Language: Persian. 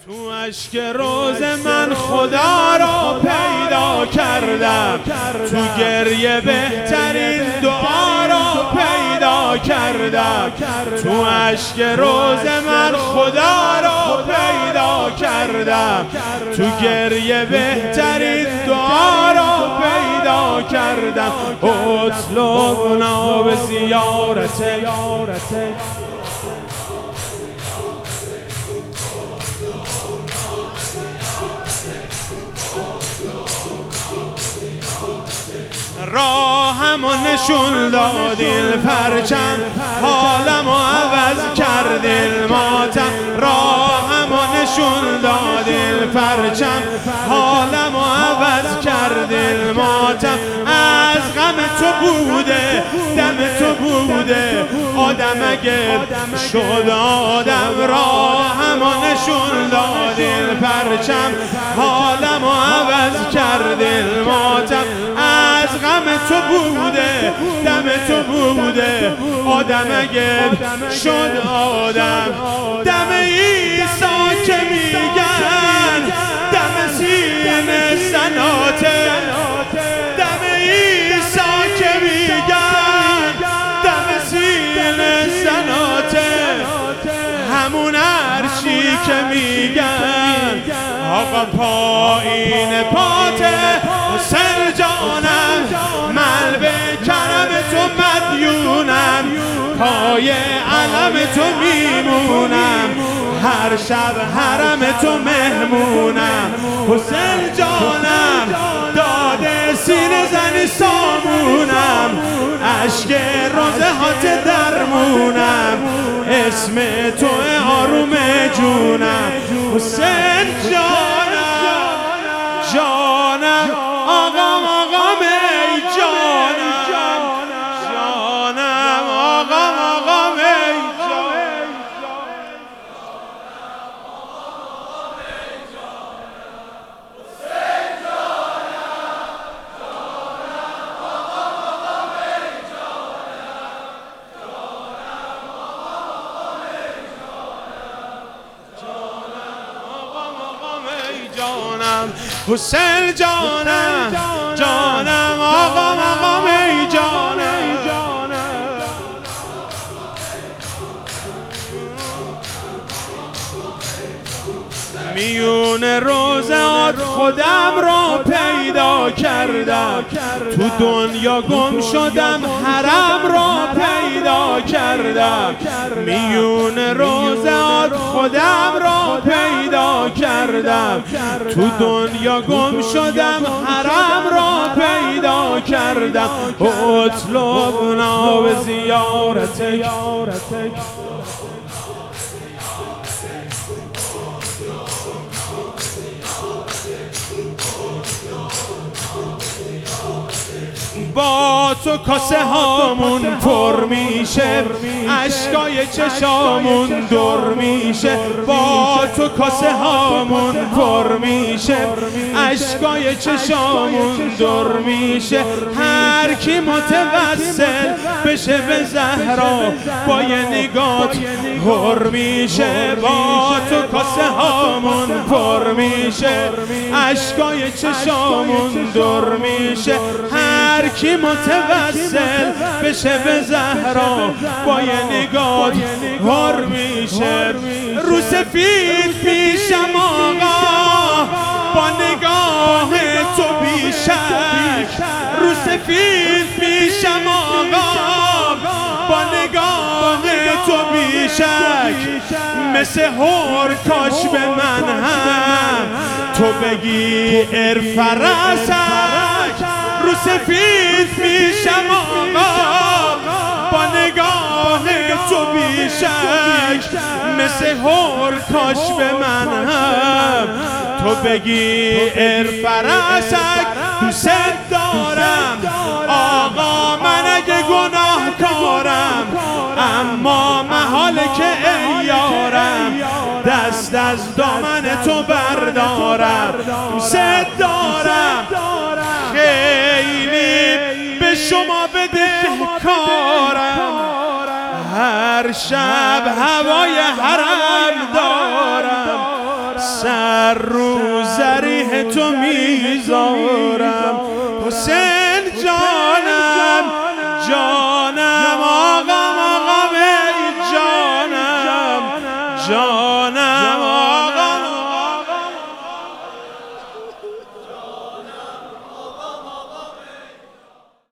تو اشک روز من خدا را پیدا کردم، تو گریه بهترین دعا را پیدا کردم، تو اشک روز من خدا را پیدا کردم، تو گریه بهترین دعا را پیدا کردم. اطلبنا به زیارت راهمو نشون دادیل پرچم، حالمو عوض کردیل ماتم. راهمو نشون دادیل پرچم، حالمو عوض کردیل ماتم. از غم تو بوده دم تو بوده آدم اگه شد آدم. راهمو نشون دادیل پرچم، حالمو عوض کردیل ماتم. از غم تو بوده دم تو بوده آدم اگه شد آدم. دم عیسی که میگن دم سینه سناته، دم عیسی که میگن دم سینه سناته، همون عرشی که میگن آقا پایین پاته. حسین جانم من به کرم تو مدیونم، پای علم تو میمونم، هر شب حرم تو مهمونم. حسین جانم داده سینه زنی سامونم، اشک روزه هات درمونم، اسم تو آروم جونم. حسین جانم جانم آقام آقام ای جانم جانم آقام آقام ای جانم. حسین جانم جانم آقام آقام ای جانم. میون روزات خودم را پیدا کردم، تو دنیا گم شدم حرم را پیدا کردم. میون روزات خودم را پیدا کردم، تو دنیا گم شدم حرم را پیدا کردم. اطلبنا به زیارتک با تو کاسه هامون پر میشه، اشکای چشامون دور میشه. با تو کاسه هامون پر میشه، اشکای چشامون دور میشه. هر کی متوسل بشه به زهرا با یه نگات پر میشه. با تو کاسه هامون پر میشه، اشکای چشامون دور میشه. هر کی متوسل بشه به زهرا با یه نگاه پر میشه. رو سفید پیشم آقا با نگاه تو بیشک، رو سفید پیشم آقا با نگاه تو بیشک. مثل هور کاش به من هم تو بگی ارفرسک. رو سفید میشم آقا با نگاه تو بیشک، مثل هور کاش به من هم تو بگی ارفرسک. دوست دارم آقا من اگه گناه کارم، اما محاله که ای یارم دست از دامن تو بردارم. دوست دارم خیلی به شما بدهکارم، هر شب هوای حرم دارم. سر رو ذریح تو میذارم. حسین جانم جانم آقام آقام ای جانم